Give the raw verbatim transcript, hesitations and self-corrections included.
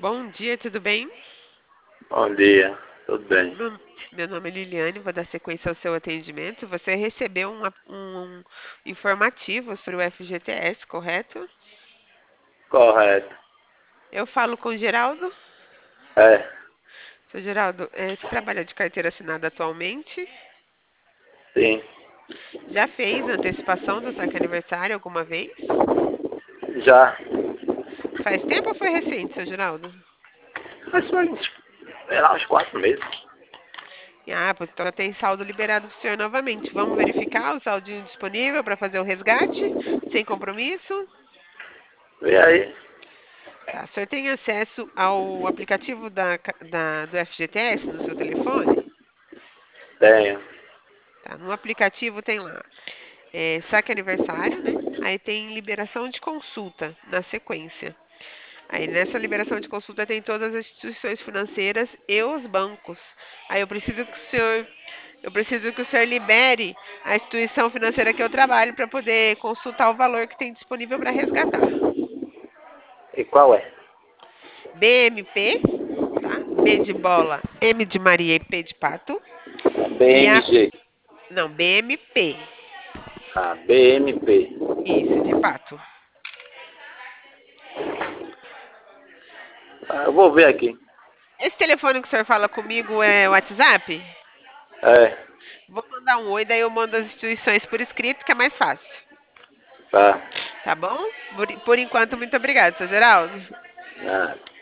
Bom dia, tudo bem? Bom dia, tudo bem? Meu, meu nome é Liliane, vou dar sequência ao seu atendimento. Você recebeu um, ap- um informativo sobre o F G T S, correto? Correto. Eu falo com o Geraldo. É, Seu Geraldo, eh, você trabalha de carteira assinada atualmente? sim. Já fez antecipação do saque aniversário alguma vez? Já. Faz tempo ou foi recente, seu Geraldo? Mas foi uns, sei lá, uns quatro meses. Ah, pois então já tem saldo liberado para o senhor novamente. Vamos verificar o saldinho disponível para fazer o resgate, sem compromisso? E aí? Tá, o senhor tem acesso ao aplicativo da, ca- da- do F G T S no seu telefone? Tenho. Tá, no aplicativo tem lá é, saque aniversário, né? Aí tem liberação de consulta na sequência. Aí nessa liberação de consulta tem todas as instituições financeiras e os bancos. Aí eu preciso que o senhor, eu preciso que o senhor libere a instituição financeira que eu trabalho para poder consultar o valor que tem disponível para resgatar. E qual é? B M P, tá? B de bola, M de Maria e P de pato. E a. B M G. Não, B M P. Ah, B M P. Isso, de pato. Ah, eu vou ver aqui. Esse telefone que o senhor fala comigo é o WhatsApp? É, Vou mandar um oi, daí eu mando as instituições por escrito, que é mais fácil. tá. Tá bom? Por, por enquanto, muito obrigada, seu Geraldo. Ah.